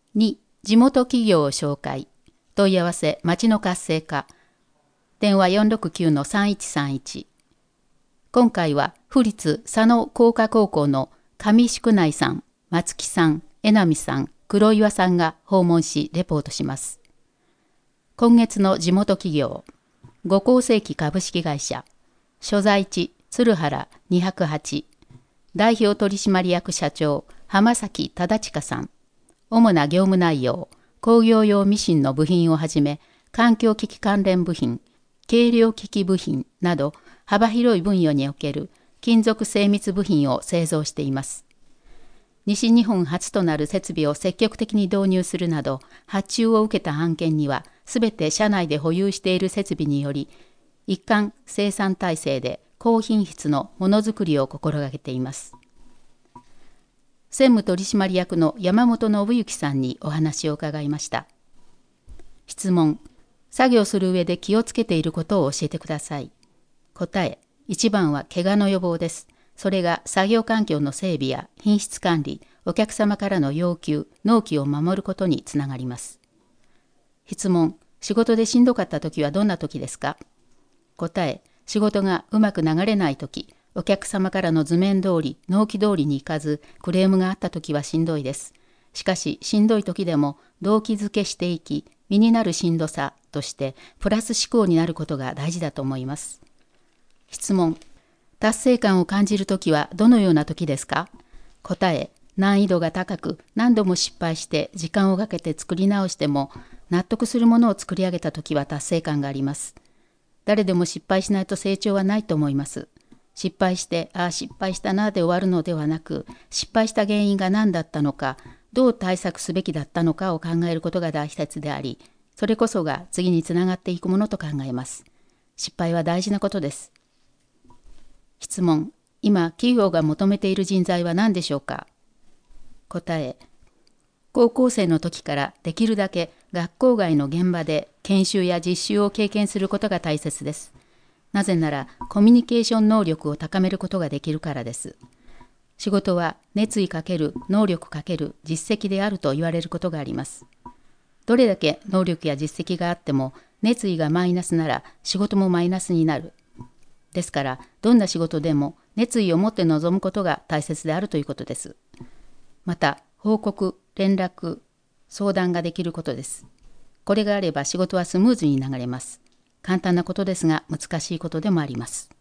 2、地元企業を紹介。問い合わせ、町の活性化。電話 469-3131。今回は、府立佐野工科高校の上宿内さん、松木さん、江波さん、黒岩さんが訪問し、レポートします。今月の地元企業、五光世紀株式会社、所在地、鶴原208、代表取締役社長、浜崎忠親さん、主な業務内容、工業用ミシンの部品をはじめ、環境機器関連部品、軽量機器部品など、幅広い分野における金属精密部品を製造しています。西日本初となる設備を積極的に導入するなど、発注を受けた案件には、すべて社内で保有している設備により、一貫生産体制で高品質のものづくりを心がけています。専務取締役の山本信之さんにお話を伺いました。質問、作業する上で気をつけていることを教えてください。答え、一番は怪我の予防です。それが作業環境の整備や品質管理、お客様からの要求、納期を守ることにつながります。質問、仕事でしんどかった時はどんな時ですか？答え、仕事がうまく流れない時、お客様からの図面通り、納期通りにいかず、クレームがあった時はしんどいです。しかし、しんどい時でも動機づけしていき、身になるしんどさとして、プラス思考になることが大事だと思います。質問、達成感を感じるときはどのようなときですか？答え、難易度が高く何度も失敗して時間をかけて作り直しても納得するものを作り上げたときは達成感があります。誰でも失敗しないと成長はないと思います。失敗して、失敗したなで終わるのではなく、失敗した原因が何だったのか、どう対策すべきだったのかを考えることが大切であり、それこそが次につながっていくものと考えます。失敗は大事なことです。質問、今企業が求めている人材は何でしょうか？答え、高校生の時からできるだけ学校外の現場で研修や実習を経験することが大切です。なぜならコミュニケーション能力を高めることができるからです。仕事は熱意かける能力かける実績であると言われることがあります。どれだけ能力や実績があっても熱意がマイナスなら仕事もマイナスになる。ですから、どんな仕事でも熱意を持って臨むことが大切であるということです。また、報告、連絡、相談ができることです。これがあれば仕事はスムーズに流れます。簡単なことですが難しいことでもあります。